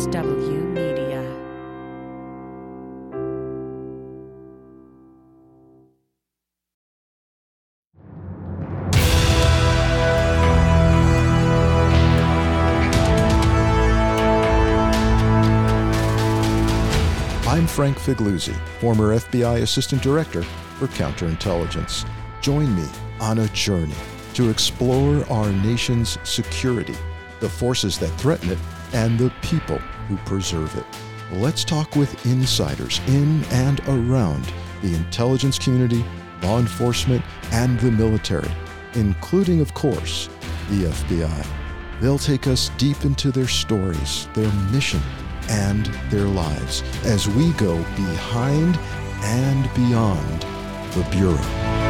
MSW Media. I'm Frank Figliuzzi, former FBI Assistant Director for Counterintelligence. Join me on a journey to explore our nation's security, the forces that threaten it, and the people who preserve it. Let's talk with insiders in and around the intelligence community, law enforcement, and the military, including, of course, the FBI. They'll take us deep into their stories, their mission, and their lives as we go behind and beyond the Bureau.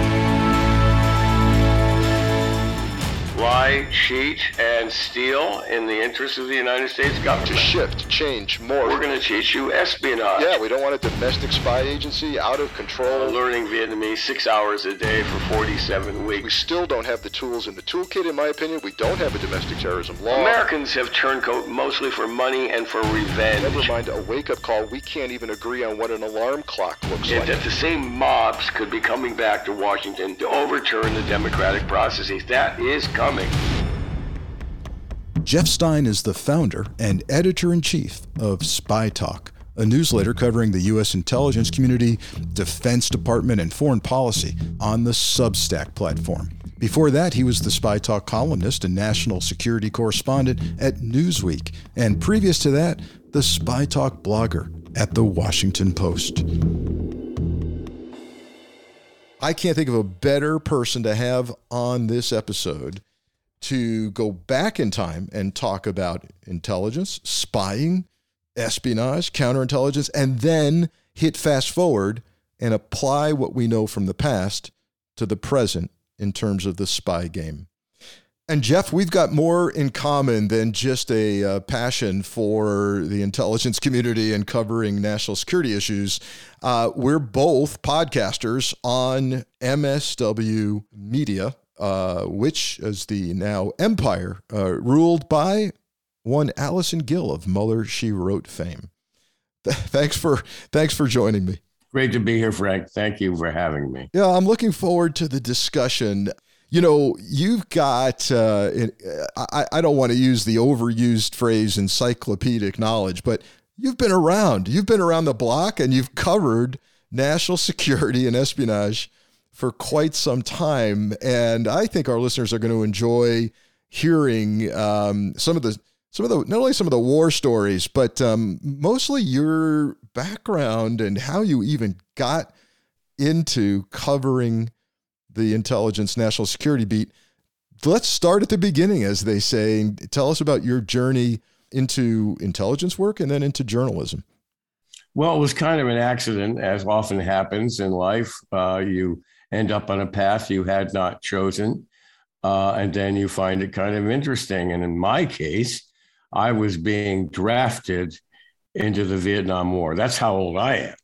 Lie, cheat, and steal in the interest of the United States government. To shift, change, more. We're going to teach you espionage. Yeah, we don't want a domestic spy agency out of control. Learning Vietnamese 6 hours a day for 47 weeks. We still don't have the tools in the toolkit, in my opinion. We don't have a domestic terrorism law. Americans have turncoat mostly for money and for revenge. Never mind a wake-up call. We can't even agree on what an alarm clock looks like. That the same mobs could be coming back to Washington to overturn the democratic processes. That is coming. Jeff Stein is the founder and editor-in-chief of Spy Talk, a newsletter covering the U.S. intelligence community, Defense Department, and foreign policy on the Substack platform. Before that, he was the Spy Talk columnist and national security correspondent at Newsweek, and previous to that, the Spy Talk blogger at the Washington Post. I can't think of a better person to have on this episode to go back in time and talk about intelligence, spying, espionage, counterintelligence, and then hit fast forward and apply what we know from the past to the present in terms of the spy game. And Jeff, we've got more in common than just a passion for the intelligence community and covering national security issues. We're both podcasters on MSW Media, which is the now empire ruled by one Allison Gill of Mueller, She Wrote fame. Thanks for joining me. Great to be here, Frank. Thank you for having me. Yeah, I'm looking forward to the discussion. You know, you've got, I don't want to use the overused phrase encyclopedic knowledge, but you've been around. You've been around the block and you've covered national security and espionage for quite some time. And I think our listeners are going to enjoy hearing some of the not only some of the war stories, but mostly your background and how you even got into covering the intelligence national security beat. Let's start at the beginning, as they say, and tell us about your journey into intelligence work and then into journalism. Well, it was kind of an accident, as often happens in life. You end up on a path you had not chosen, and then you find it kind of interesting. And in my case, I was being drafted into the Vietnam War. That's how old I am.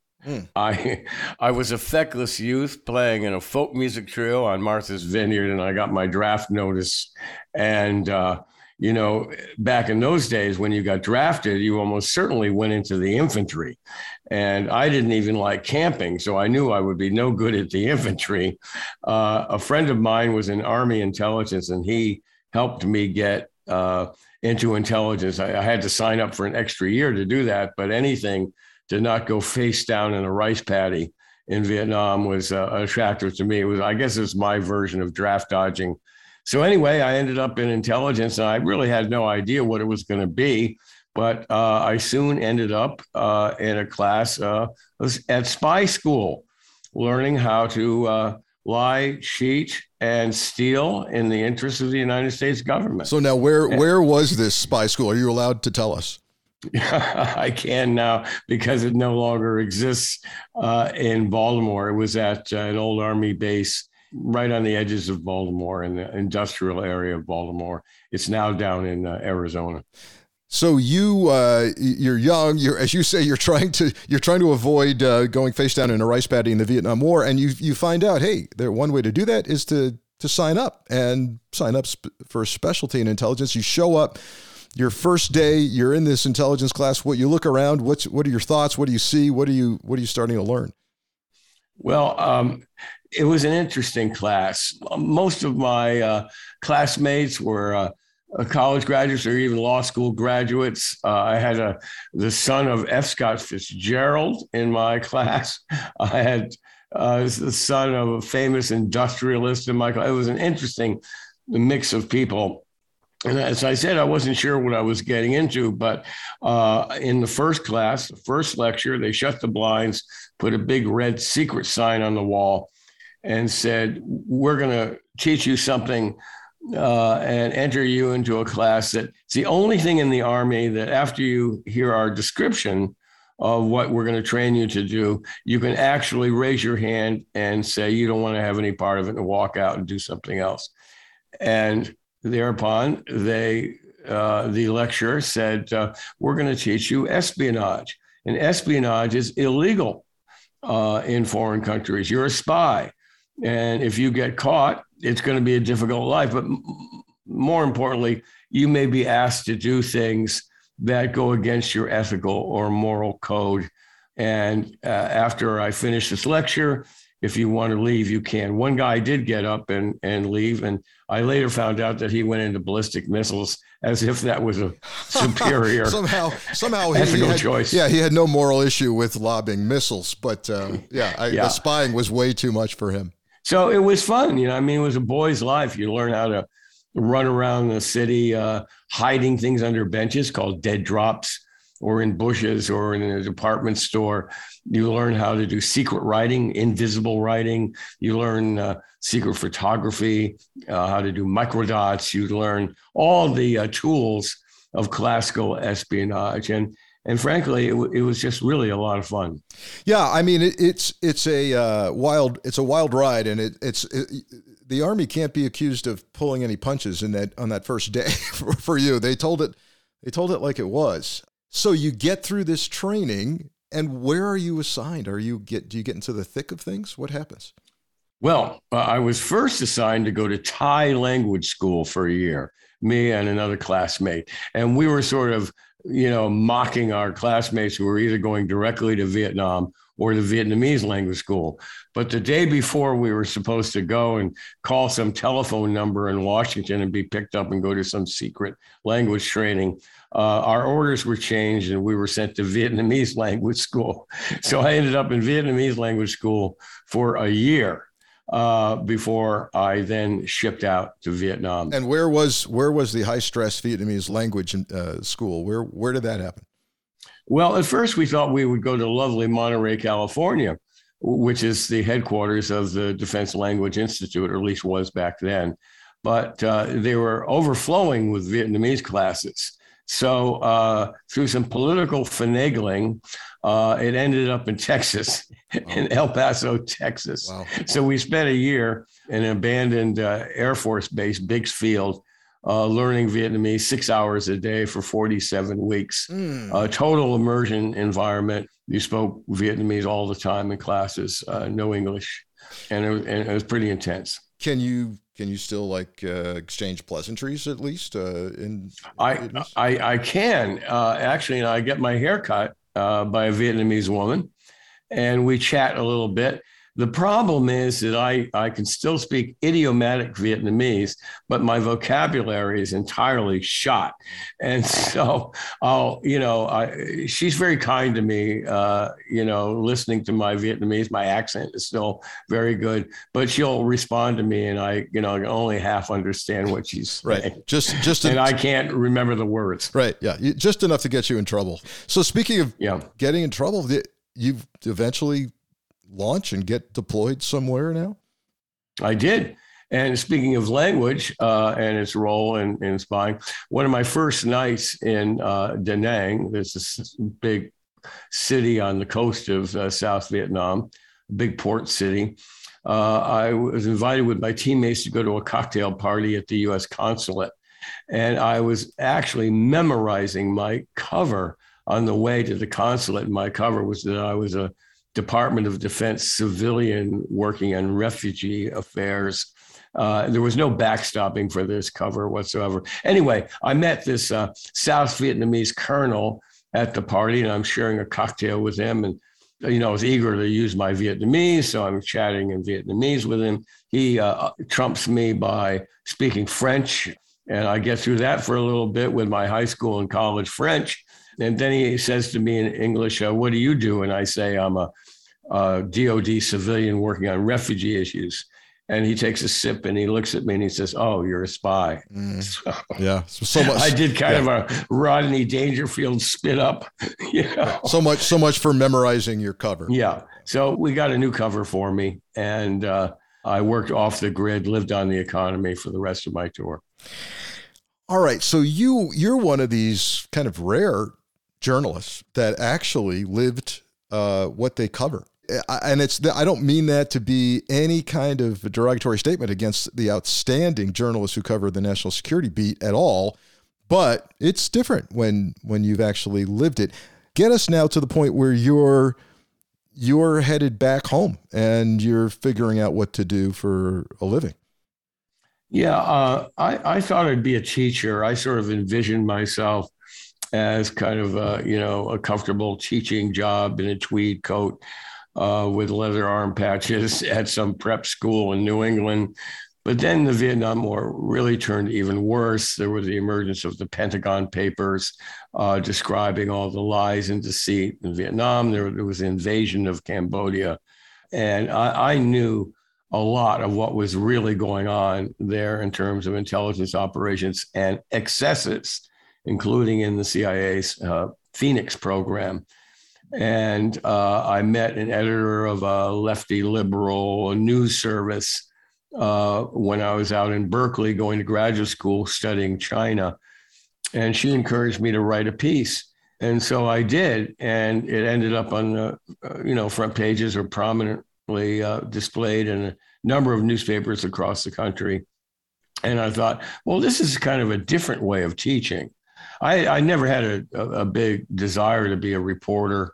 I was a feckless youth playing in a folk music trio on Martha's Vineyard, and I got my draft notice. And, back in those days when you got drafted, you almost certainly went into the infantry. And I didn't even like camping, so I knew I would be no good at the infantry. A friend of mine was in Army intelligence, and he helped me get into intelligence. I had to sign up for an extra year to do that, but anything to not go face down in a rice paddy in Vietnam was attractive to me. I guess it's my version of draft dodging. So anyway, I ended up in intelligence, and I really had no idea what it was going to be. But I soon ended up in a class at spy school, learning how to lie, cheat, and steal in the interest of the United States government. So now where was this spy school? Are you allowed to tell us? I can now because it no longer exists in Baltimore. It was at an old Army base right on the edges of Baltimore in the industrial area of Baltimore. It's now down in Arizona. So you're young. As you say, you're trying to avoid going face down in a rice paddy in the Vietnam War, and you find out, hey, one way to do that is to sign up for a specialty in intelligence. You show up your first day, you're in this intelligence class. What you look around, what are your thoughts? What do you see? What are you starting to learn? Well, it was an interesting class. Most of my classmates were college graduates or even law school graduates. I had the son of F. Scott Fitzgerald in my class. I had the son of a famous industrialist in my class. It was an interesting mix of people. And as I said, I wasn't sure what I was getting into, but in the first class, the first lecture, they shut the blinds, put a big red secret sign on the wall and said, we're going to teach you something and enter you into a class that it's the only thing in the Army that after you hear our description of what we're going to train you to do, you can actually raise your hand and say you don't want to have any part of it and walk out and do something else. And thereupon, the lecturer said, we're going to teach you espionage. And espionage is illegal in foreign countries. You're a spy. And if you get caught, it's going to be a difficult life. But more importantly, you may be asked to do things that go against your ethical or moral code. And after I finished this lecture, if you want to leave, you can. One guy did get up and leave. And I later found out that he went into ballistic missiles as if that was a superior somehow ethical choice. Yeah, he had no moral issue with lobbing missiles, but the spying was way too much for him. So it was fun. It was a boy's life. You learn how to run around the city, hiding things under benches called dead drops, or in bushes, or in a department store. You learn how to do secret writing, invisible writing. You learn secret photography, how to do microdots. You learn all the tools of classical espionage. And frankly, it was just really a lot of fun. Yeah, I mean, it's a wild ride, and the Army can't be accused of pulling any punches on that first day for you. They told it like it was. So you get through this training, and where are you assigned? Do you get into the thick of things? What happens? Well, I was first assigned to go to Thai language school for a year, me and another classmate. And we were sort of, mocking our classmates who were either going directly to Vietnam or the Vietnamese language school. But the day before we were supposed to go and call some telephone number in Washington and be picked up and go to some secret language training, our orders were changed and we were sent to Vietnamese language school. So I ended up in Vietnamese language school for a year before I then shipped out to Vietnam. And where was the high stress Vietnamese language school? Where did that happen? Well, at first we thought we would go to lovely Monterey, California, which is the headquarters of the Defense Language Institute, or at least was back then. But they were overflowing with Vietnamese classes. So through some political finagling, it ended up in Texas, in El Paso, Texas. Wow. So we spent a year in an abandoned Air Force base, Biggs Field, learning Vietnamese 6 hours a day for 47 weeks. Total immersion environment. You spoke Vietnamese all the time in classes, no English. And it was pretty intense. Can you still exchange pleasantries at least? I can actually, and I get my hair cut by a Vietnamese woman, and we chat a little bit. The problem is that I can still speak idiomatic Vietnamese, but my vocabulary is entirely shot. And so she's very kind to me, listening to my Vietnamese. My accent is still very good, but she'll respond to me and I can only half understand what she's saying. Just and I can't remember the words. Right. Yeah. Just enough to get you in trouble. So speaking of getting in trouble, you've eventually launch and get deployed somewhere now? I did. And speaking of language and its role in spying, one of my first nights in Da Nang, there's this big city on the coast of South Vietnam, a big port city. I was invited with my teammates to go to a cocktail party at the U.S. consulate. And I was actually memorizing my cover on the way to the consulate. My cover was that I was a Department of Defense civilian working on refugee affairs. There was no backstopping for this cover whatsoever. Anyway, I met this South Vietnamese colonel at the party, and I'm sharing a cocktail with him. And, I was eager to use my Vietnamese, so I'm chatting in Vietnamese with him. He trumps me by speaking French, and I get through that for a little bit with my high school and college French. And then he says to me in English, what do you do? And I say, I'm a DOD civilian working on refugee issues. And he takes a sip and he looks at me and he says, "Oh, you're a spy." So, yeah. So much. I did kind of a Rodney Dangerfield spit up. So much for memorizing your cover. Yeah. So we got a new cover for me, and I worked off the grid, lived on the economy for the rest of my tour. All right. So you're one of these kind of rare journalists that actually lived what they cover. And I don't mean that to be any kind of derogatory statement against the outstanding journalists who cover the national security beat at all, but it's different when you've actually lived it. Get us now to the point where you're headed back home and you're figuring out what to do for a living. Yeah, I thought I'd be a teacher. I sort of envisioned myself as kind of a comfortable teaching job in a tweed coat. With leather arm patches at some prep school in New England. But then the Vietnam War really turned even worse. There was the emergence of the Pentagon Papers describing all the lies and deceit in Vietnam. There was the invasion of Cambodia. And I knew a lot of what was really going on there in terms of intelligence operations and excesses, including in the CIA's Phoenix program. And I met an editor of a lefty liberal news service when I was out in Berkeley going to graduate school studying China. And she encouraged me to write a piece. And so I did. And it ended up on the front pages or prominently displayed in a number of newspapers across the country. And I thought, well, this is kind of a different way of teaching. I never had a big desire to be a reporter.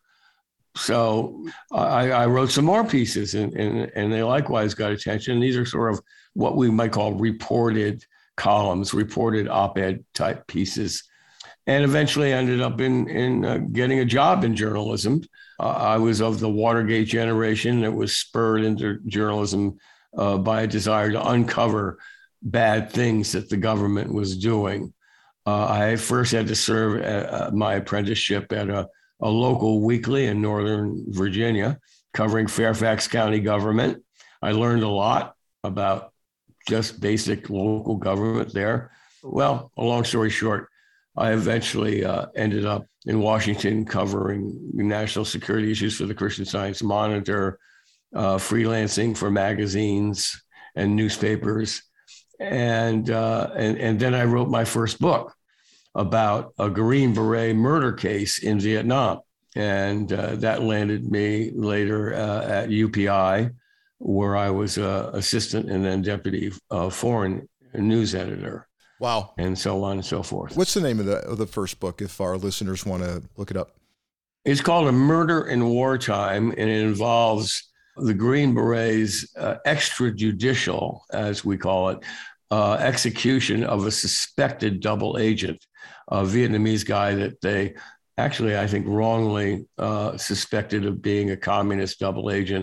So I wrote some more pieces and they likewise got attention. These are sort of what we might call reported columns, reported op-ed type pieces, and eventually ended up in getting a job in journalism. I was of the Watergate generation that was spurred into journalism by a desire to uncover bad things that the government was doing. I first had to serve my apprenticeship at a local weekly in Northern Virginia covering Fairfax County government. I learned a lot about just basic local government there. Well, a long story short, I eventually ended up in Washington covering national security issues for the Christian Science Monitor, freelancing for magazines and newspapers. And then I wrote my first book about a Green Beret murder case in Vietnam. And that landed me later at UPI, where I was assistant and then deputy foreign news editor. Wow. And so on and so forth. What's the name of the first book, if our listeners want to look it up? It's called A Murder in Wartime, and it involves the Green Berets' extrajudicial, as we call it, execution of a suspected double agent, a Vietnamese guy that they actually, I think, wrongly suspected of being a communist double agent.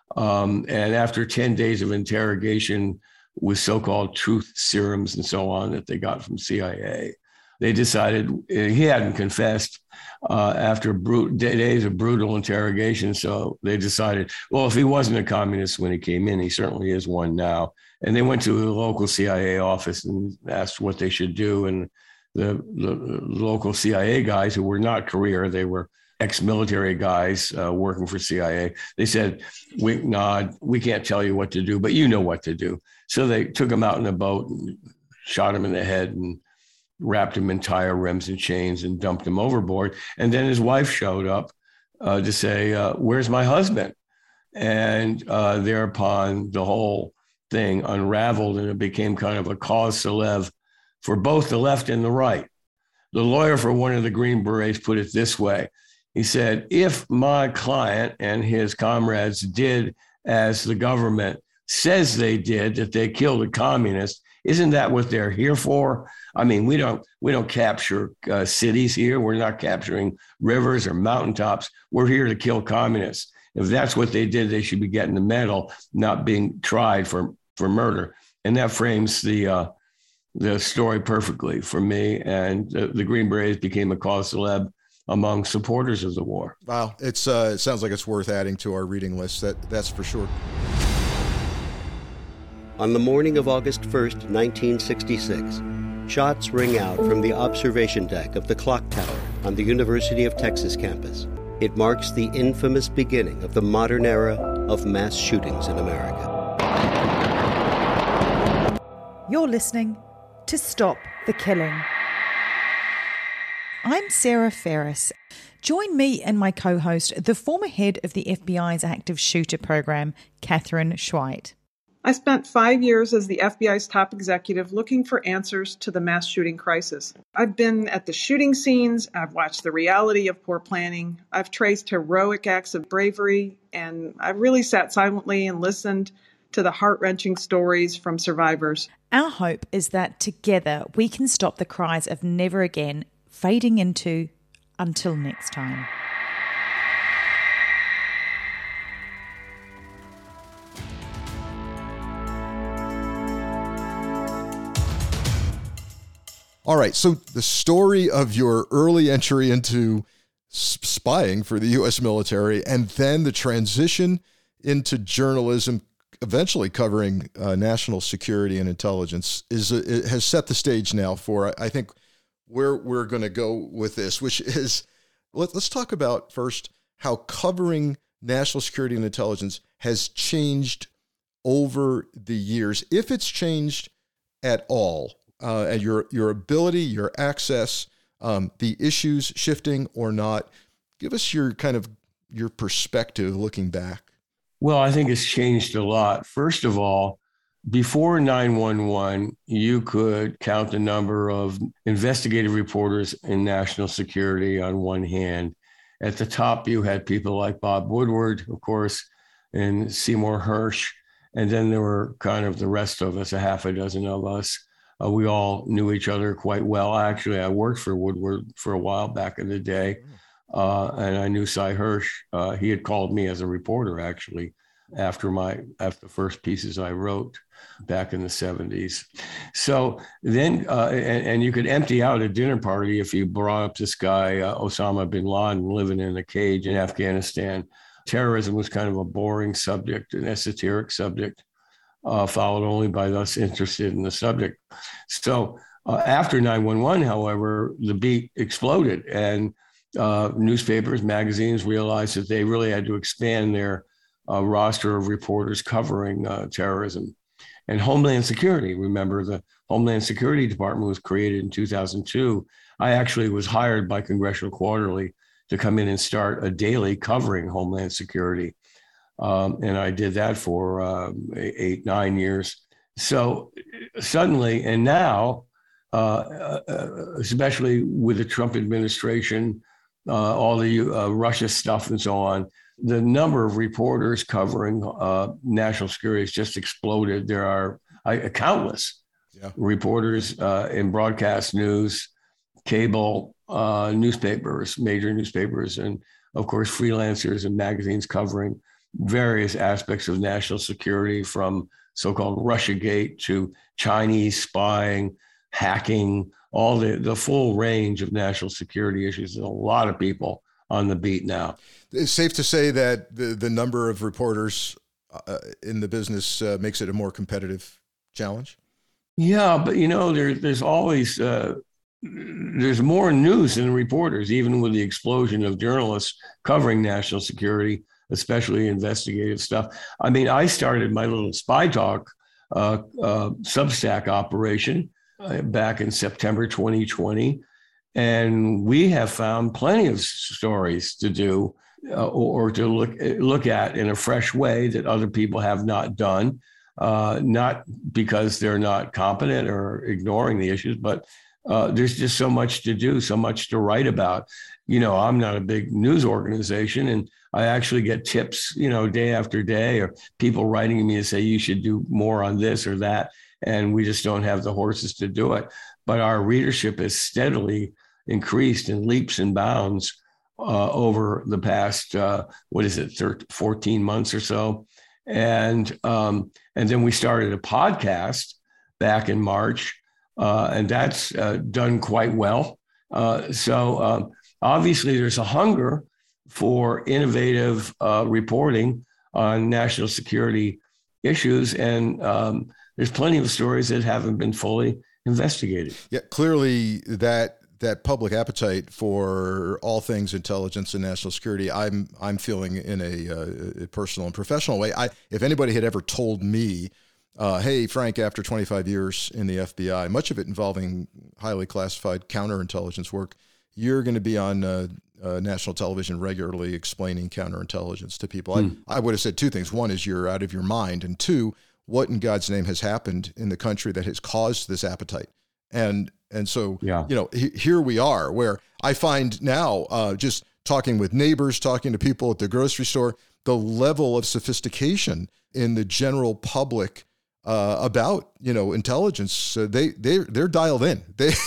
And after 10 days of interrogation with so-called truth serums and so on that they got from CIA, they decided he hadn't confessed after days of brutal interrogation. So they decided, well, if he wasn't a communist when he came in, he certainly is one now. And they went to the local CIA office and asked what they should do. And the local CIA guys, who were not career, they were ex-military guys working for CIA. They said, we can't tell you what to do, but you know what to do. So they took him out in a boat and shot him in the head and wrapped him in tire rims and chains and dumped him overboard. And then his wife showed up to say, where's my husband? And thereupon the whole thing unraveled, and it became kind of a cause célèbre for both the left and the right. The lawyer for one of the Green Berets put it this way. He said, if my client and his comrades did as the government says they did, that they killed a communist. Isn't that what they're here for? I mean, we don't capture cities here. We're not capturing rivers or mountaintops. We're here to kill communists. If that's what they did, they should be getting the medal, not being tried for murder. And that frames the story perfectly for me. And the Green Berets became a cause célèbre among supporters of the war. Wow, it sounds like it's worth adding to our reading list. That's for sure. On the morning of August 1st, 1966, shots ring out from the observation deck of the clock tower on the University of Texas campus. It marks the infamous beginning of the modern era of mass shootings in America. You're listening to Stop the Killing. I'm Sarah Ferris. Join me and my co-host, the former head of the FBI's active shooter program, Katherine Schweit. I spent 5 years as the FBI's top executive looking for answers to the mass shooting crisis. I've been at the shooting scenes, I've watched the reality of poor planning, I've traced heroic acts of bravery, and I've really sat silently and listened to the heart-wrenching stories from survivors. Our hope is that together we can stop the cries of never again fading into until next time. All right, so the story of your early entry into spying for the U.S. military and then the transition into journalism, eventually covering national security and intelligence, it has set the stage now for, I think, where we're going to go with this, which is, let's talk about first how covering national security and intelligence has changed over the years, if it's changed at all. And your ability, your access, the issues shifting or not. Give us your perspective looking back. Well, I think it's changed a lot. First of all, before 9/11, you could count the number of investigative reporters in national security on one hand. At the top, you had people like Bob Woodward, of course, and Seymour Hersh. And then there were kind of the rest of us, a half a dozen of us. We all knew each other quite well. Actually, I worked for Woodward for a while back in the day, and I knew Cy Hersh. He had called me as a reporter, actually, after the first pieces I wrote back in the 70s. So then, and you could empty out a dinner party if you brought up this guy, Osama bin Laden, living in a cage in Afghanistan. Terrorism was kind of a boring subject, an esoteric subject. Followed only by those interested in the subject. So after 9/11, however, the beat exploded, and newspapers, magazines realized that they really had to expand their roster of reporters covering terrorism. And Homeland Security, remember, the Homeland Security Department was created in 2002. I actually was hired by Congressional Quarterly to come in and start a daily covering Homeland Security. And I did that for 8-9 years. So suddenly, and now, especially with the Trump administration, all the Russia stuff and so on, the number of reporters covering national security has just exploded. There are countless reporters in broadcast news, cable, newspapers, major newspapers, and of course, freelancers and magazines covering various aspects of national security, from so-called Russiagate to Chinese spying, hacking, all the full range of national security issues. There's a lot of people on the beat now. It's safe to say that the number of reporters in the business makes it a more competitive challenge? Yeah, but there's always there's more news than reporters, even with the explosion of journalists covering national security, especially investigative stuff. I mean, I started my little Spy Talk Substack operation back in September 2020, and we have found plenty of stories to do or to look at in a fresh way that other people have not done, not because they're not competent or ignoring the issues, but there's just so much to do, so much to write about. I'm not a big news organization, and I actually get tips, day after day, or people writing to me to say you should do more on this or that. And we just don't have the horses to do it. But our readership has steadily increased in leaps and bounds over the past, 14 months or so. And then we started a podcast back in March, and that's done quite well. So obviously there's a hunger for innovative reporting on national security issues. And there's plenty of stories that haven't been fully investigated. Yeah, clearly that public appetite for all things intelligence and national security, I'm feeling in a personal and professional way. If anybody had ever told me, hey, Frank, after 25 years in the FBI, much of it involving highly classified counterintelligence work, you're going to be on national television regularly explaining counterintelligence to people. I would have said two things. One is you're out of your mind. And two, what in God's name has happened in the country that has caused this appetite? And so, here we are, where I find now, just talking with neighbors, talking to people at the grocery store, the level of sophistication in the general public about intelligence. They're dialed in.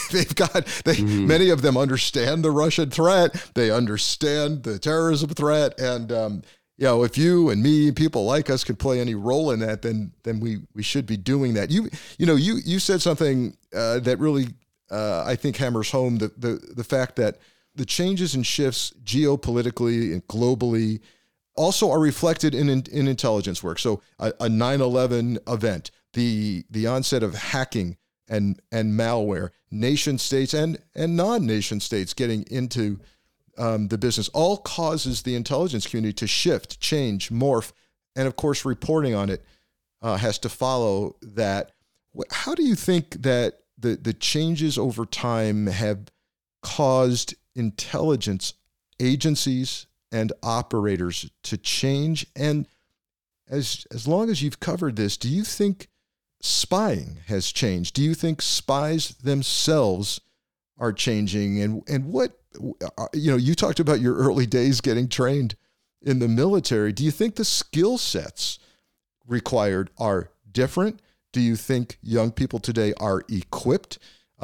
Many of them understand the Russian threat. They understand the terrorism threat, and if you and me, people like us, could play any role in that, then we should be doing that. You said something that really I think hammers home the fact that the changes and shifts geopolitically and globally also are reflected in intelligence work. So a 9/11 event, the onset of hacking and malware, nation states and non-nation states getting into the business, all causes the intelligence community to shift, change, morph, and of course reporting on it has to follow that. How do you think that the changes over time have caused intelligence agencies and operators to change? And as long as you've covered this, do you think spying has changed? Do you think spies themselves are changing? And what, you talked about your early days getting trained in the military. Do you think the skill sets required are different? Do you think young people today are equipped?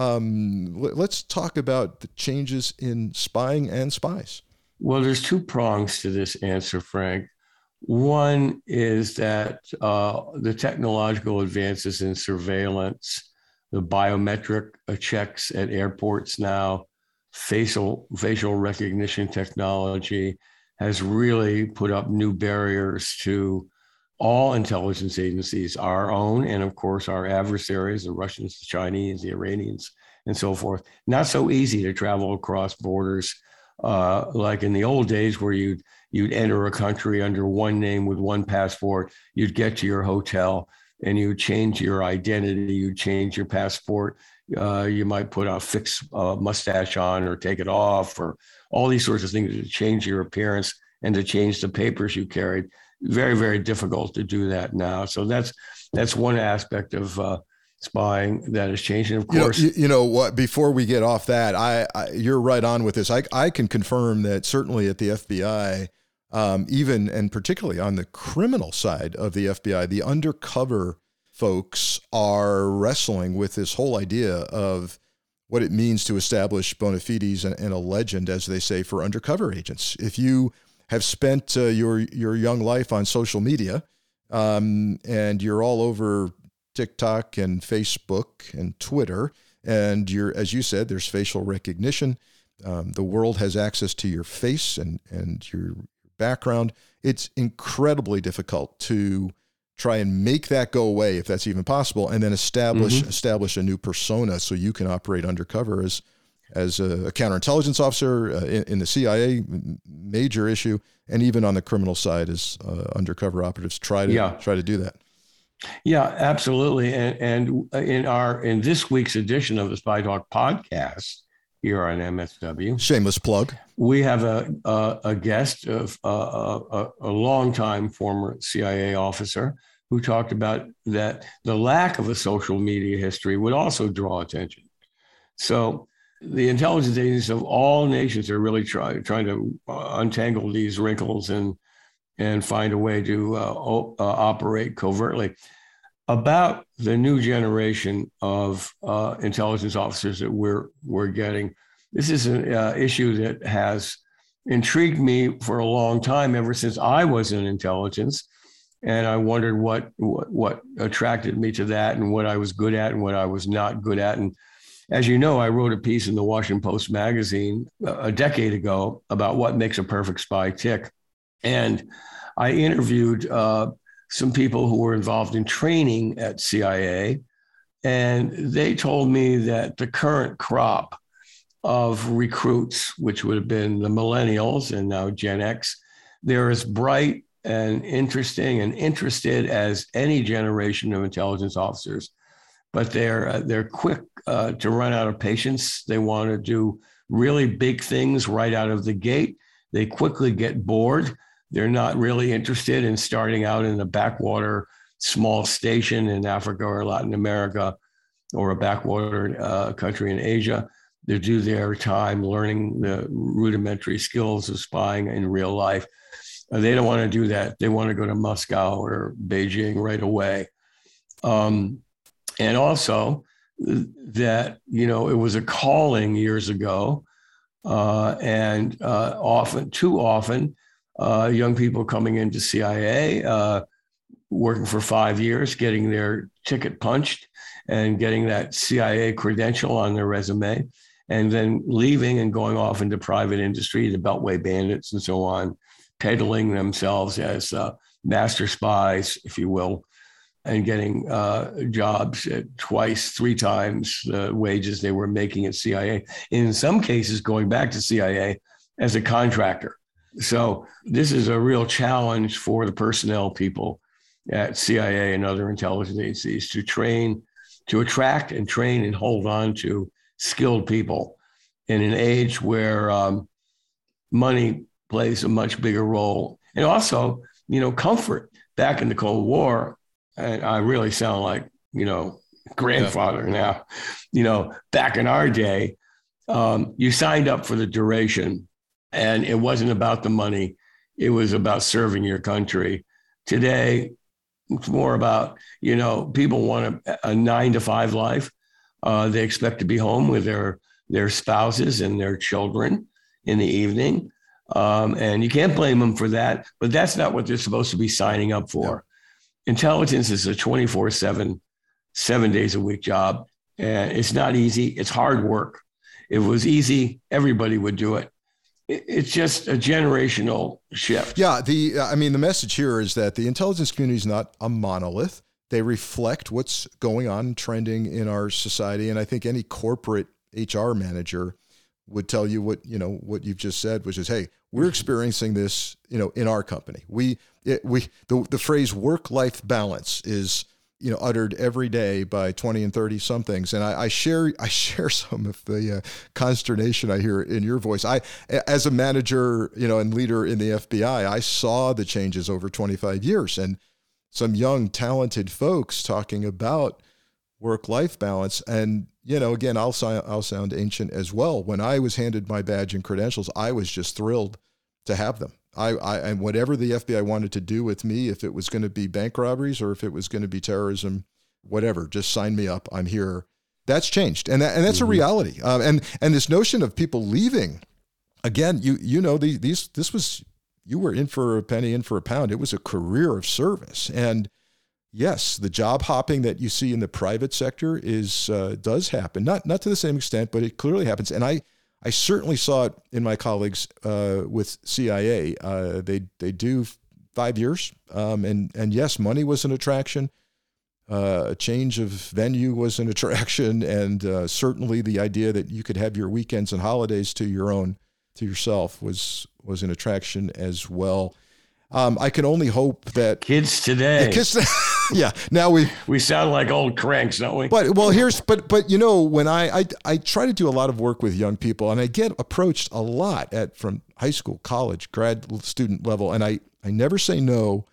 Let's talk about the changes in spying and spies. Well, there's two prongs to this answer, Frank. One is that the technological advances in surveillance, the biometric checks at airports now, facial recognition technology has really put up new barriers to all intelligence agencies, our own, and of course our adversaries, the Russians, the Chinese, the Iranians, and so forth. Not so easy to travel across borders like in the old days where you'd enter a country under one name with one passport, you'd get to your hotel and you would change your identity, you'd change your passport, you might put a fixed mustache on or take it off, or all these sorts of things to change your appearance and to change the papers you carried. Very, very difficult to do that now. So that's one aspect of spying that has changed. And of course, you know what? Before we get off that, I you're right on with this. I can confirm that certainly at the FBI, even and particularly on the criminal side of the FBI, the undercover folks are wrestling with this whole idea of what it means to establish bona fides and a legend, as they say, for undercover agents. If you have spent your young life on social media, and you're all over TikTok and Facebook and Twitter, and as you said, there's facial recognition. The world has access to your face and your background. It's Incredibly difficult to try and make that go away, if that's even possible, and then establish a new persona so you can operate undercover as a counterintelligence officer in the CIA, major issue, and even on the criminal side as undercover operatives try to do that. Yeah, absolutely. And in this week's edition of the Spy Talk podcast here on MSW, shameless plug, we have a guest of a longtime former CIA officer who talked about that the lack of a social media history would also draw attention. So the intelligence agencies of all nations are really trying to untangle these wrinkles and find a way to operate covertly. About the new generation of intelligence officers that we're getting, this is an issue that has intrigued me for a long time, ever since I was in intelligence. And I wondered what attracted me to that, and what I was good at and what I was not good at. And as you know, I wrote a piece in the Washington Post magazine a decade ago about what makes a perfect spy tick. And I interviewed some people who were involved in training at CIA, and they told me that the current crop of recruits, which would have been the millennials and now Gen X, they're as bright and interesting and interested as any generation of intelligence officers, but they're quick to run out of patience. They want to do really big things right out of the gate. They quickly get bored. They're not really interested in starting out in a backwater small station in Africa or Latin America, or a backwater country in Asia. They do their time learning the rudimentary skills of spying in real life. They don't want to do that. They want to go to Moscow or Beijing right away. And also that, it was a calling years ago, and too often, young people coming into CIA, working for 5 years, getting their ticket punched and getting that CIA credential on their resume, and then leaving and going off into private industry, the Beltway bandits and so on, peddling themselves as master spies, if you will, and getting jobs at twice, 3 times the wages they were making at CIA. In some cases, going back to CIA as a contractor. So this is a real challenge for the personnel people at CIA and other intelligence agencies to attract and train and hold on to skilled people in an age where money plays a much bigger role. And also, comfort. Back in the Cold War, and I really sound like, grandfather now, back in our day, you signed up for the duration, and it wasn't about the money. It was about serving your country. Today, it's more about, people want a 9-to-5 life. They expect to be home with their spouses and their children in the evening. And you can't blame them for that, but that's not what they're supposed to be signing up for. Intelligence is a 24/7, 7 days a week job. And it's not easy. It's hard work. If it was easy, everybody would do it. It's just a generational shift. Yeah. The message here is that the intelligence community is not a monolith. They reflect what's going on and trending in our society. And I think any corporate HR manager would tell you what you've just said, which is, hey, we're experiencing this, in our company. The phrase work-life balance is, uttered every day by 20 and 30 somethings. And I share some of the consternation I hear in your voice. As a manager, and leader in the FBI, I saw the changes over 25 years, and some young, talented folks talking about work-life balance. And, again, I'll sound ancient as well. When I was handed my badge and credentials, I was just thrilled to have them. And whatever the FBI wanted to do with me, if it was going to be bank robberies or if it was going to be terrorism, whatever, just sign me up. I'm here. That's changed. And that's a reality. And this notion of people leaving, again, this was, you were in for a penny, in for a pound. It was a career of service. And yes, the job hopping that you see in the private sector does happen, not to the same extent, but it clearly happens. And I certainly saw it in my colleagues with CIA. They do 5 years, and yes, money was an attraction. A change of venue was an attraction, and certainly the idea that you could have your weekends and holidays to yourself was an attraction as well. I can only hope that kids today. Yeah. Now we sound like old cranks, don't we? But when I try to do a lot of work with young people, and I get approached a lot from high school, college, grad student level, and I never say no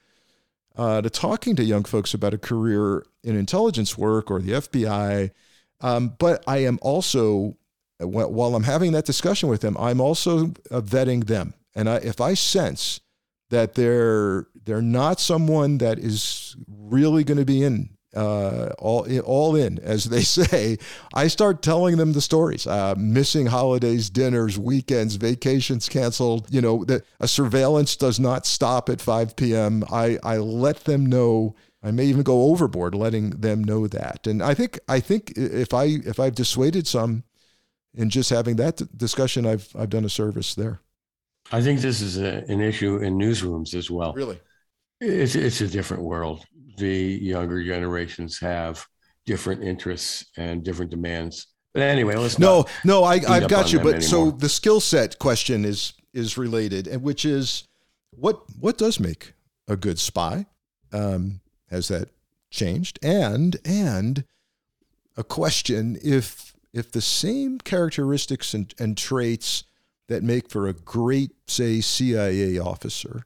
to talking to young folks about a career in intelligence work or the FBI. But I am also while I'm having that discussion with them, I'm also vetting them. And if I sense that they're not someone that is really going to be all in, as they say, I start telling them the stories. Missing holidays, dinners, weekends, vacations canceled. That a surveillance does not stop at 5 p.m. I let them know. I may even go overboard, letting them know that. And I think if I've dissuaded some in just having that discussion, I've done a service there. I think this is an issue in newsrooms as well. Really? It's a different world. The younger generations have different interests and different demands. But anyway, let's I've got you. But anymore. So the skill set question is related, and which is what does make a good spy? Has that changed? And a question, if the same characteristics and traits that make for a great, say, CIA officer,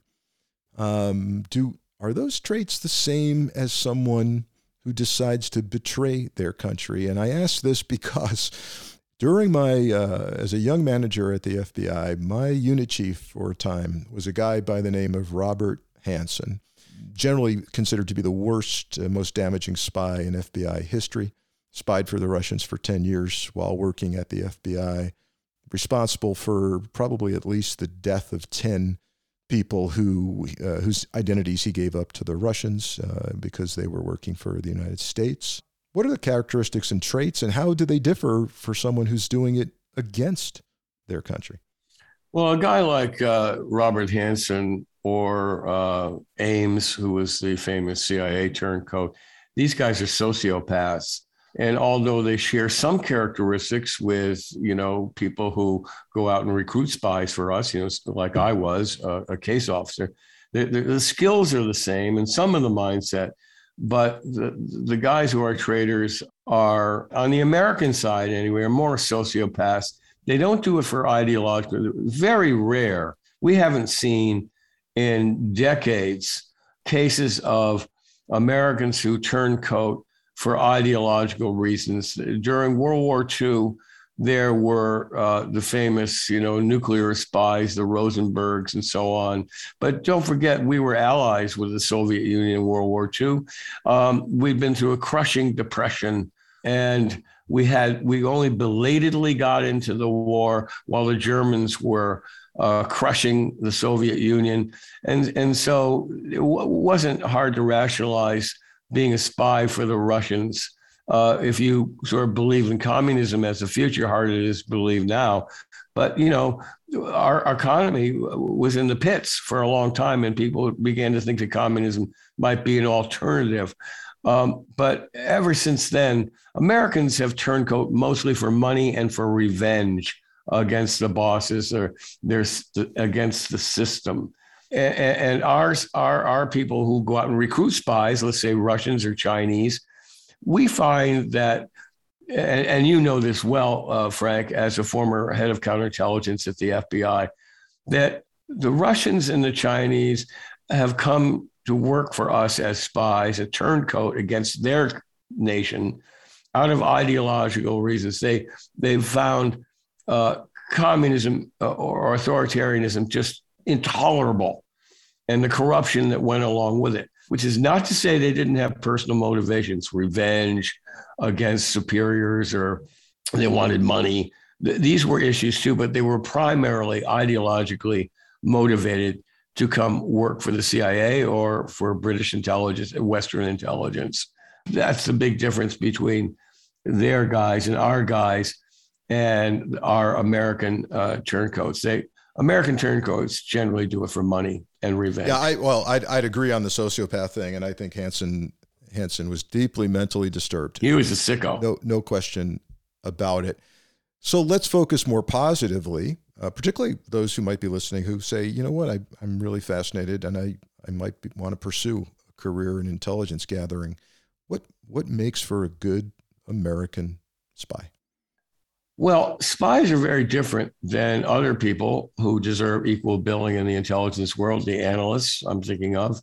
are those traits the same as someone who decides to betray their country? And I ask this because during my, as a young manager at the FBI, my unit chief for a time was a guy by the name of Robert Hansen, generally considered to be the worst, most damaging spy in FBI history. Spied for the Russians for 10 years while working at the FBI, responsible for probably at least the death of 10 people whose identities he gave up to the Russians because they were working for the United States. What are the characteristics and traits, and how do they differ for someone who's doing it against their country? Well, a guy like Robert Hansen or Ames, who was the famous CIA turncoat, these guys are sociopaths. And although they share some characteristics with, people who go out and recruit spies for us, like I was a case officer, the skills are the same and some of the mindset, but the guys who are traitors are, on the American side anyway, are more sociopaths. They don't do it for ideological, very rare. We haven't seen in decades cases of Americans who turncoat for ideological reasons. During World War II, there were the famous, nuclear spies, the Rosenbergs and so on. But don't forget, we were allies with the Soviet Union in World War II. We'd been through a crushing depression, and we only belatedly got into the war while the Germans were crushing the Soviet Union. And so it wasn't hard to rationalize being a spy for the Russians. If you sort of believe in communism as a future, hard it is to believe now. But, our economy was in the pits for a long time, and people began to think that communism might be an alternative. But ever since then, Americans have turncoat mostly for money and for revenge against the bosses or against the system. And our people who go out and recruit spies, let's say Russians or Chinese, we find that, and you know this well, Frank, as a former head of counterintelligence at the FBI, that the Russians and the Chinese have come to work for us as spies, a turncoat against their nation out of ideological reasons. They've found communism or authoritarianism just intolerable, and the corruption that went along with it, which is not to say they didn't have personal motivations, revenge against superiors, or they wanted money. These were issues too, but they were primarily ideologically motivated to come work for the CIA or for British intelligence, Western intelligence. That's the big difference between their guys and our guys and our American turncoats. American turncoats generally do it for money and revenge. Yeah, I'd agree on the sociopath thing, and I think Hansen was deeply mentally disturbed. He was a sicko. No question about it. So let's focus more positively, particularly those who might be listening who say, you know what, I'm really fascinated, and I might want to pursue a career in intelligence gathering. What makes for a good American spy? Well, spies are very different than other people who deserve equal billing in the intelligence world, the analysts I'm thinking of.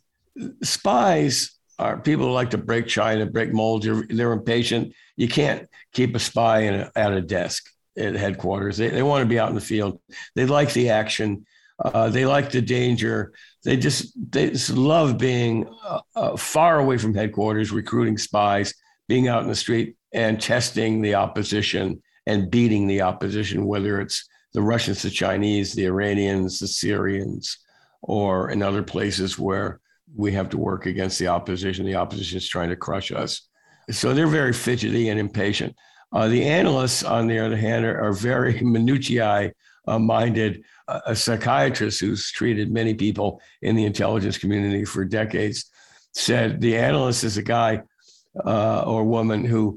Spies are people who like to break china, break molds. They're impatient. You can't keep a spy at a desk. at headquarters. They want to be out in the field. They like the action. They like the danger. They just love being far away from headquarters, recruiting spies, being out in the street and testing the opposition and beating the opposition, whether it's the Russians, the Chinese, the Iranians, the Syrians, or in other places where we have to work against the opposition. The opposition is trying to crush us. So they're very fidgety and impatient. The analysts, on the other hand, are very minutiae-minded. A psychiatrist who's treated many people in the intelligence community for decades said the analyst is a guy or woman who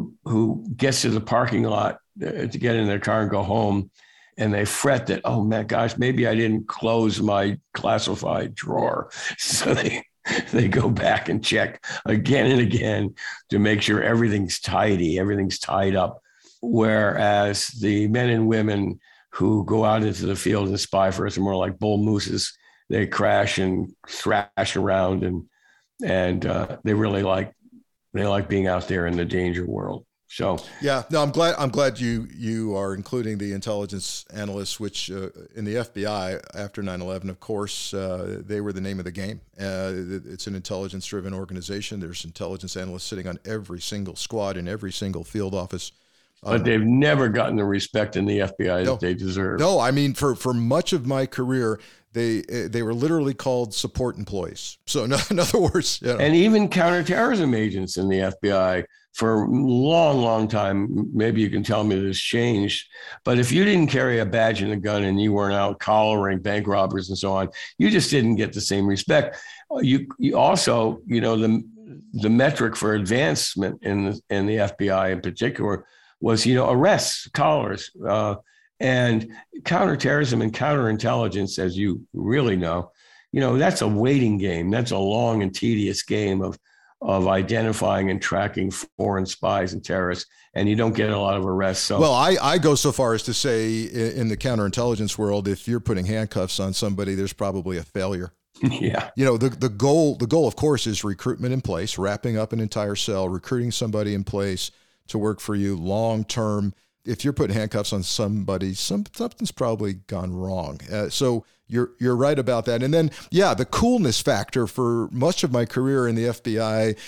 gets to the parking lot to get in their car and go home, and they fret that, oh man, gosh, maybe I didn't close my classified drawer. So they go back and check again and again to make sure everything's tidy, everything's tied up. Whereas the men and women who go out into the field and spy for us are more like bull mooses. They crash and thrash around, and they really like being out there in the danger world. So yeah, no, I'm glad you are including the intelligence analysts, which in the FBI after 9/11, of course, they were the name of the game. It's an intelligence-driven organization. There's intelligence analysts sitting on every single squad in every single field office. But they've never gotten the respect in the FBI that they deserve. No, I mean, for much of my career, they were literally called support employees. So in other words, and even counterterrorism agents in the FBI for a long, long time. Maybe you can tell me this changed, but if you didn't carry a badge and a gun and you weren't out collaring bank robbers and so on, you just didn't get the same respect. You also, the metric for advancement in the FBI in particular was, arrests, collars, and counterterrorism and counterintelligence, as you really know, that's a waiting game. That's a long and tedious game of identifying and tracking foreign spies and terrorists, and you don't get a lot of arrests. So, well, I go so far as to say in the counterintelligence world, if you're putting handcuffs on somebody, there's probably a failure. Yeah. The goal, of course, is recruitment in place, wrapping up an entire cell, recruiting somebody in place to work for you long term. If you're putting handcuffs on somebody, something's probably gone wrong. So you're right about that. And then, the coolness factor for much of my career in the FBI,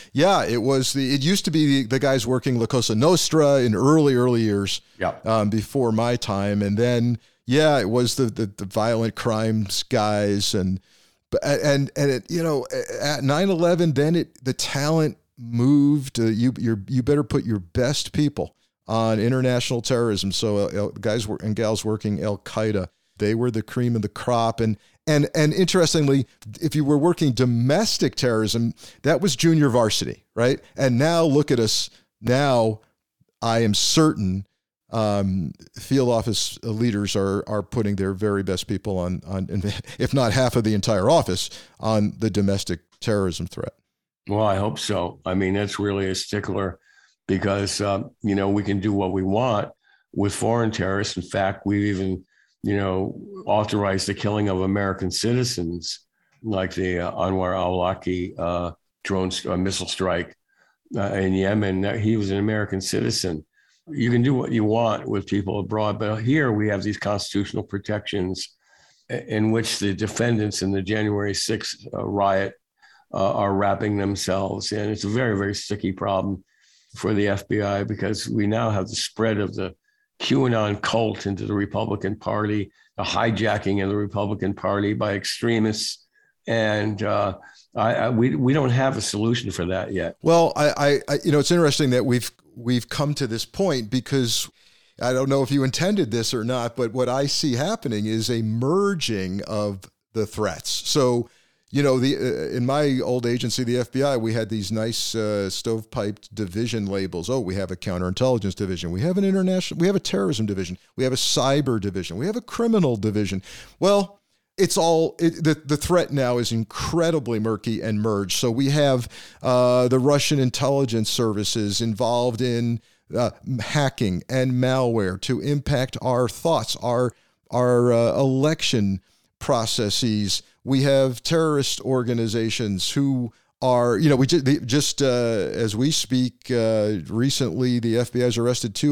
it used to be the guys working La Cosa Nostra in early years, before my time. And then, it was the violent crimes guys. And at 9/11, then the talent moved. You better put your best people on international terrorism. So guys and gals working Al-Qaeda, they were the cream of the crop. And interestingly, if you were working domestic terrorism, that was junior varsity, right? And now look at us. Now I am certain field office leaders are putting their very best people on, if not half of the entire office, on the domestic terrorism threat. Well, I hope so. I mean, that's really a stickler because, we can do what we want with foreign terrorists. In fact, we've even, authorized the killing of American citizens, like the Anwar al-Awlaki missile strike in Yemen. He was an American citizen. You can do what you want with people abroad, but here we have these constitutional protections in which the defendants in the January 6th riot are wrapping themselves in. It's a very, very sticky problem for the FBI because we now have the spread of the QAnon cult into the Republican Party, the hijacking of the Republican Party by extremists. And we don't have a solution for that yet. Well, it's interesting that we've come to this point because I don't know if you intended this or not, but what I see happening is a merging of the threats. So, in my old agency, the FBI, we had these nice stovepiped division labels. Oh, we have a counterintelligence division. We have we have a terrorism division. We have a cyber division. We have a criminal division. Well, the threat now is incredibly murky and merged. So we have the Russian intelligence services involved in hacking and malware to impact our thoughts, our election processes. We have terrorist organizations who are, as we speak, recently the FBI has arrested 2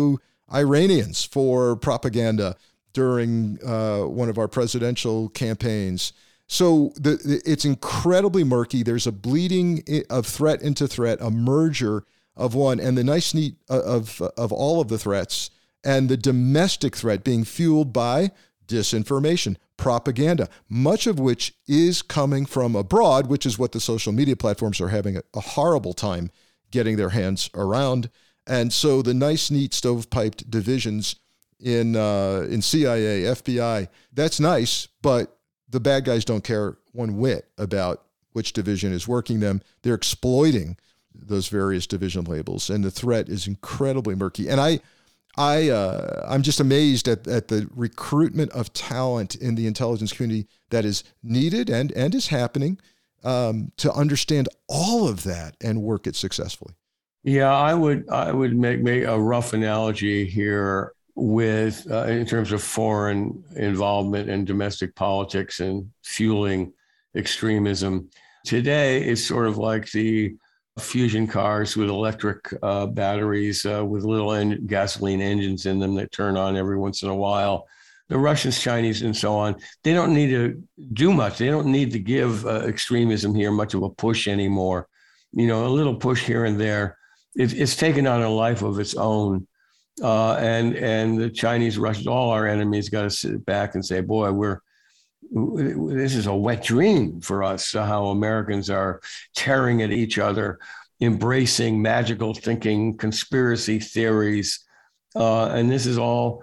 Iranians for propaganda during one of our presidential campaigns. So it's incredibly murky. There's a bleeding of threat into threat, a merger of one, and the nice neat of all of the threats, and the domestic threat being fueled by disinformation, propaganda, much of which is coming from abroad, which is what the social media platforms are having a horrible time getting their hands around. And so the nice, neat stovepiped divisions in CIA, FBI, that's nice, but the bad guys don't care one whit about which division is working them. They're exploiting those various division labels, and the threat is incredibly murky. And I'm just amazed at the recruitment of talent in the intelligence community that is needed and is happening to understand all of that and work it successfully. Yeah, I would make a rough analogy here with in terms of foreign involvement in domestic politics and fueling extremism. Today, it's sort of like the fusion cars with electric batteries with little gasoline engines in them that turn on every once in a while. The Russians, Chinese, and so on, they don't need to do much. They don't need to give extremism here much of a push anymore. You know, a little push here and there. It's taken on a life of its own. And the Chinese, Russians, all our enemies got to sit back and say, boy, this is a wet dream for us, how Americans are tearing at each other, embracing magical thinking, conspiracy theories. And this is all,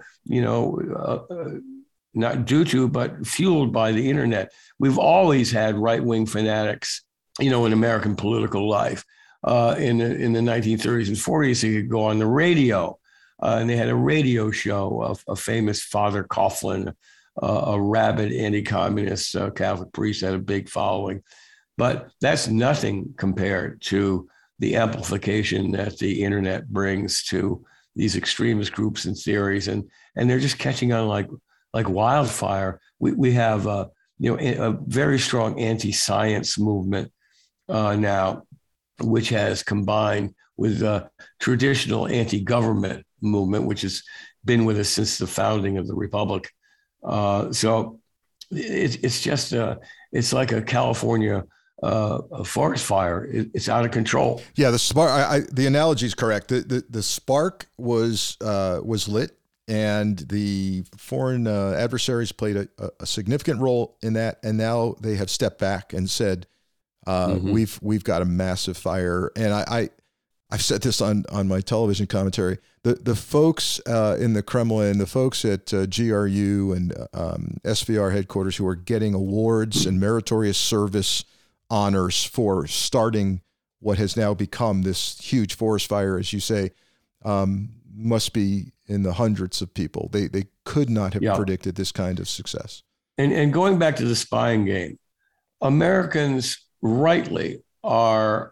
not due to, but fueled by the internet. We've always had right-wing fanatics, in American political life. In the 1930s and 40s, they could go on the radio. And they had a radio show of a famous Father Coughlin, a rabid anti-communist Catholic priest, had a big following. But that's nothing compared to the amplification that the internet brings to these extremist groups and theories. And they're just catching on like wildfire. We have a very strong anti-science movement now, which has combined with the traditional anti-government movement, which has been with us since the founding of the Republic. So it's just it's like a California a forest fire. It's out of control. Yeah, the spark. The analogy is correct. The spark was lit, and the foreign adversaries played a significant role in that. And now they have stepped back and said, we've got a massive fire. And I've said this on my television commentary. The folks in the Kremlin, the folks at GRU and SVR headquarters who are getting awards and meritorious service honors for starting what has now become this huge forest fire, as you say, must be in the hundreds of people. They could not have predicted this kind of success. And going back to the spying game, Americans rightly are,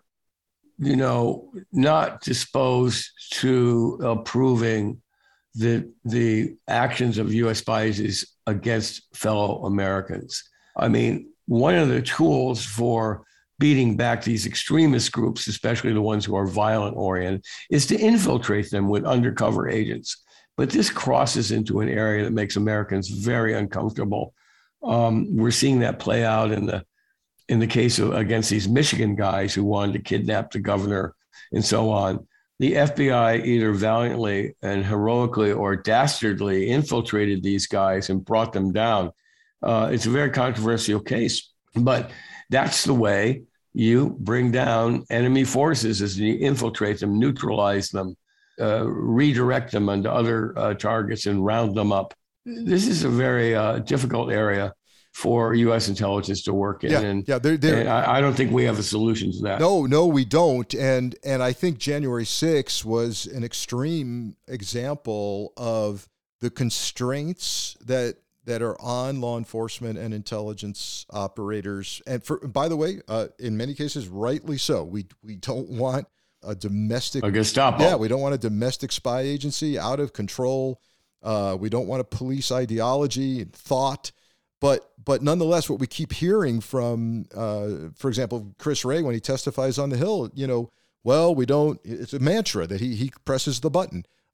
not disposed to approving the actions of U.S. spies against fellow Americans. I mean, one of the tools for beating back these extremist groups, especially the ones who are violent oriented, is to infiltrate them with undercover agents. But this crosses into an area that makes Americans very uncomfortable. We're seeing that play out in the case against these Michigan guys who wanted to kidnap the governor and so on. The FBI either valiantly and heroically or dastardly infiltrated these guys and brought them down. It's a very controversial case, but that's the way you bring down enemy forces, is you infiltrate them, neutralize them, redirect them onto other targets and round them up. This is a very difficult area for U.S. intelligence to work in. And I don't think we have a solution to that. No, we don't. And I think January 6th was an extreme example of the constraints that are on law enforcement and intelligence operators. And by the way, in many cases, rightly so. We don't want a Gestapo. Yeah, we don't want a domestic spy agency out of control. We don't want a police ideology and thought. But nonetheless, what we keep hearing from, for example, Chris Wray, when he testifies on the Hill, we don't, it's a mantra that he presses the button.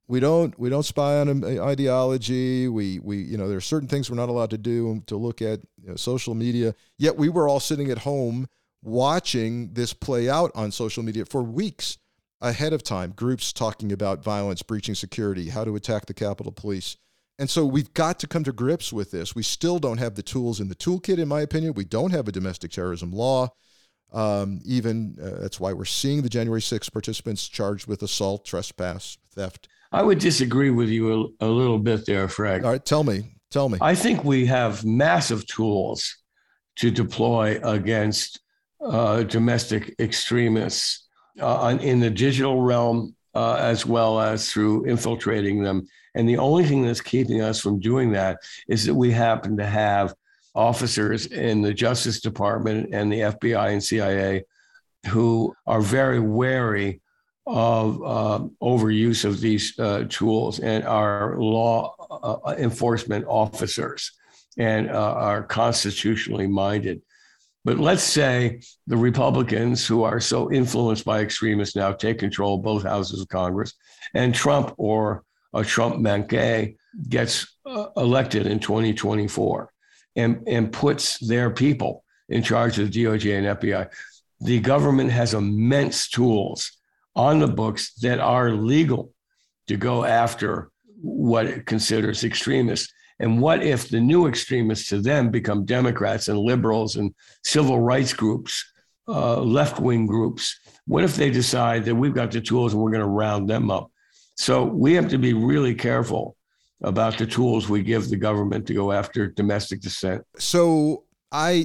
We don't spy on ideology. We there are certain things we're not allowed to do, to look at social media. Yet we were all sitting at home watching this play out on social media for weeks ahead of time. Groups talking about violence, breaching security, how to attack the Capitol Police. And so we've got to come to grips with this. We still don't have the tools in the toolkit, in my opinion. We don't have a domestic terrorism law. That's why we're seeing the January 6th participants charged with assault, trespass, theft. I would disagree with you a little bit there, Frank. All right, tell me. I think we have massive tools to deploy against domestic extremists in the digital realm, as well as through infiltrating them. And the only thing that's keeping us from doing that is that we happen to have officers in the Justice Department and the FBI and CIA who are very wary of overuse of these tools, and are law enforcement officers and are constitutionally minded. But let's say the Republicans, who are so influenced by extremists now, take control of both houses of Congress, and Trump or a Trump manqué gets elected in 2024 and puts their people in charge of the DOJ and FBI. The government has immense tools on the books that are legal to go after what it considers extremists. And what if the new extremists to them become Democrats and liberals and civil rights groups, left-wing groups? What if they decide that we've got the tools and we're going to round them up? So we have to be really careful about the tools we give the government to go after domestic dissent. So I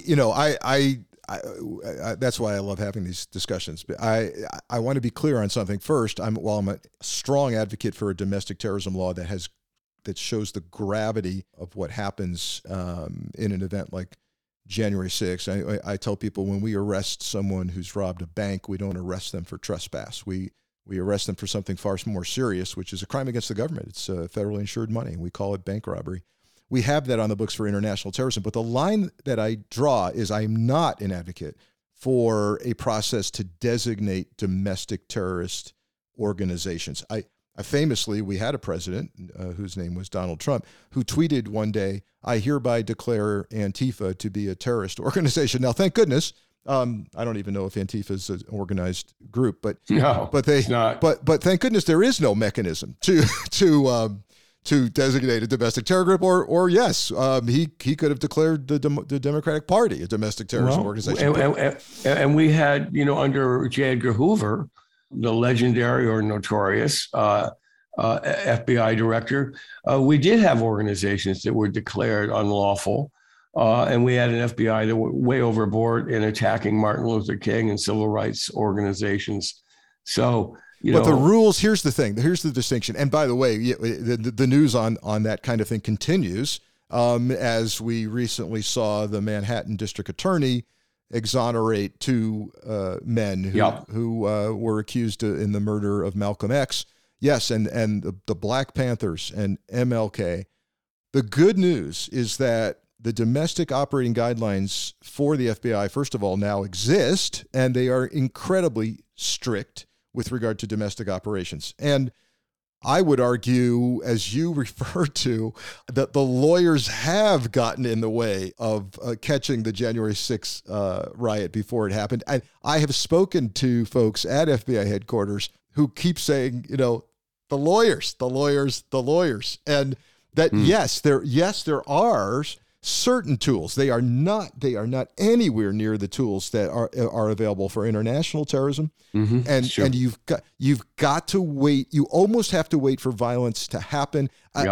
that's why I love having these discussions. But I want to be clear on something. First, while I'm a strong advocate for a domestic terrorism law that shows the gravity of what happens in an event like January 6th. I tell people, when we arrest someone who's robbed a bank, we don't arrest them for trespass. We arrest them for something far more serious, which is a crime against the government. It's federally insured money. We call it bank robbery. We have that on the books for international terrorism. But the line that I draw is I'm not an advocate for a process to designate domestic terrorist organizations. I famously, we had a president whose name was Donald Trump, who tweeted one day, "I hereby declare Antifa to be a terrorist organization." Now, thank goodness, I don't even know if Antifa is an organized group, but it's not. But thank goodness there is no mechanism to designate a domestic terror group, or yes, he could have declared the Democratic Party a domestic terrorist organization. And we had, under J. Edgar Hoover, the legendary or notorious FBI director, we did have organizations that were declared unlawful. And we had an FBI that went way overboard in attacking Martin Luther King and civil rights organizations. So, but the rules, here's the thing, here's the distinction. And by the way, the news on that kind of thing continues, as we recently saw the Manhattan District Attorney exonerate two men who were accused in the murder of Malcolm X. Yes, and the Black Panthers and MLK. The good news is that the domestic operating guidelines for the FBI, first of all, now exist, and they are incredibly strict with regard to domestic operations. And I would argue, as you referred to, that the lawyers have gotten in the way of catching the January 6th riot before it happened. And I have spoken to folks at FBI headquarters who keep saying, the lawyers. And that, yes, there are certain tools. They are not anywhere near the tools that are available for international terrorism. And sure. And you've got to wait. You almost have to wait for violence to happen.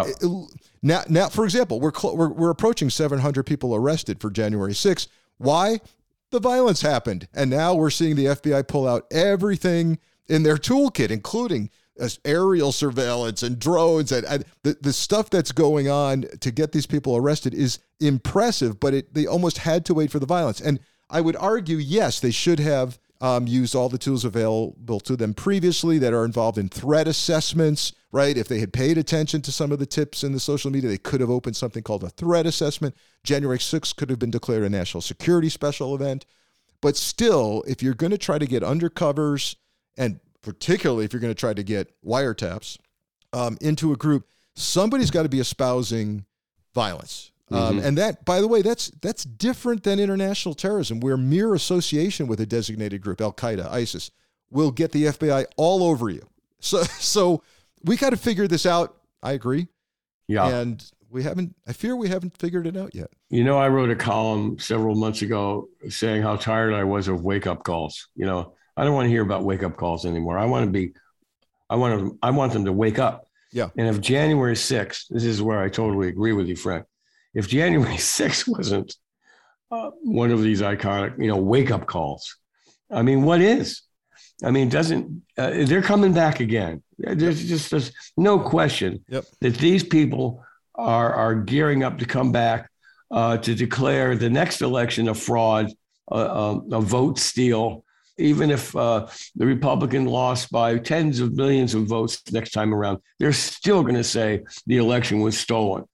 Now, for example, we're approaching 700 people arrested for January 6th. Why? The violence happened, and now we're seeing the FBI pull out everything in their toolkit, including aerial surveillance and drones, and the stuff that's going on to get these people arrested is impressive, but they almost had to wait for the violence. And I would argue, yes, they should have used all the tools available to them previously that are involved in threat assessments, right? If they had paid attention to some of the tips in the social media, they could have opened something called a threat assessment. January 6th could have been declared a national security special event. But still, if you're going to try to get undercovers, and particularly if you're going to try to get wiretaps into a group, somebody's got to be espousing violence. And that, by the way, that's different than international terrorism, where mere association with a designated group, Al-Qaeda, ISIS, will get the FBI all over you. So we got to figure this out. I agree. Yeah. And I fear we haven't figured it out yet. You know, I wrote a column several months ago saying how tired I was of wake-up calls. You know, I don't want to hear about wake-up calls anymore. I want them to wake up. Yeah. And if January 6th, this is where I totally agree with you, Frank. If January 6th wasn't one of these iconic, wake-up calls, I mean, what is? I mean, they're coming back again. There's no question that these people are gearing up to come back to declare the next election a fraud, a vote steal. Even if the Republican lost by tens of millions of votes next time around, they're still going to say the election was stolen.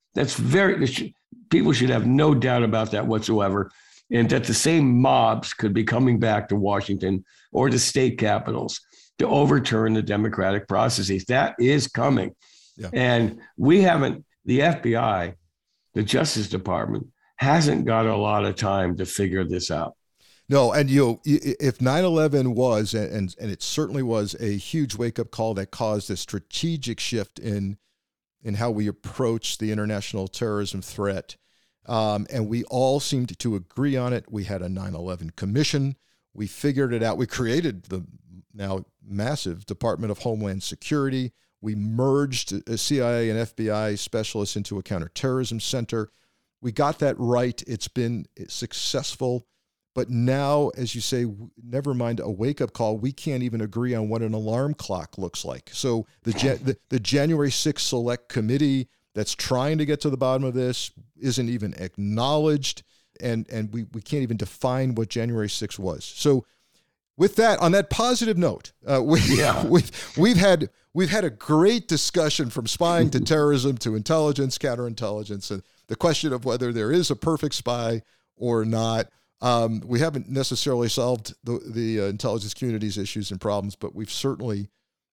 People should have no doubt about that whatsoever. And that the same mobs could be coming back to Washington or to state capitals to overturn the democratic processes. That is coming. Yeah. And the FBI, the Justice Department, hasn't got a lot of time to figure this out. No, and if 9/11 was, and it certainly was, a huge wake-up call that caused a strategic shift in how we approach the international terrorism threat, and we all seemed to agree on it. We had a 9/11 commission. We figured it out. We created the now massive Department of Homeland Security. We merged CIA and FBI specialists into a counterterrorism center. We got that right. It's been successful. But now, as you say, never mind a wake-up call, we can't even agree on what an alarm clock looks like. So the January 6th Select Committee that's trying to get to the bottom of this isn't even acknowledged, and we can't even define what January 6th was. So with that, on that positive note, we've had a great discussion from spying to terrorism to intelligence, counterintelligence, and the question of whether there is a perfect spy or not. We haven't necessarily solved the intelligence community's issues and problems, but we've certainly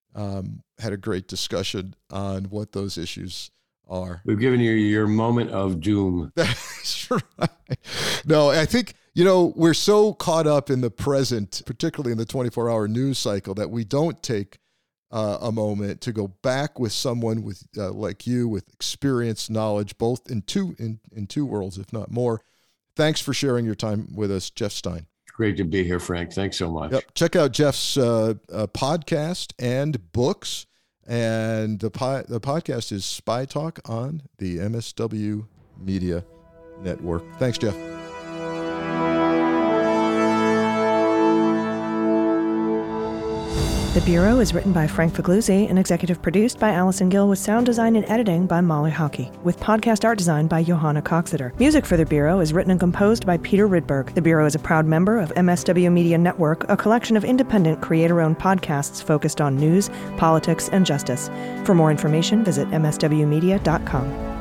had a great discussion on what those issues are. We've given you your moment of doom. That's right. No, I think, we're so caught up in the present, particularly in the 24-hour news cycle, that we don't take a moment to go back with someone with like you, with experience, knowledge, both in two worlds, if not more. Thanks for sharing your time with us, Jeff Stein. Great to be here, Frank. Thanks so much. Yep. Check out Jeff's podcast and books. And the podcast is Spy Talk on the MSW Media Network. Thanks, Jeff. The Bureau is written by Frank Figluzzi and executive produced by Allison Gill, with sound design and editing by Molly Hockey, with podcast art design by Johanna Coxeter. Music for The Bureau is written and composed by Peter Rydberg. The Bureau is a proud member of MSW Media Network, a collection of independent, creator-owned podcasts focused on news, politics, and justice. For more information, visit mswmedia.com.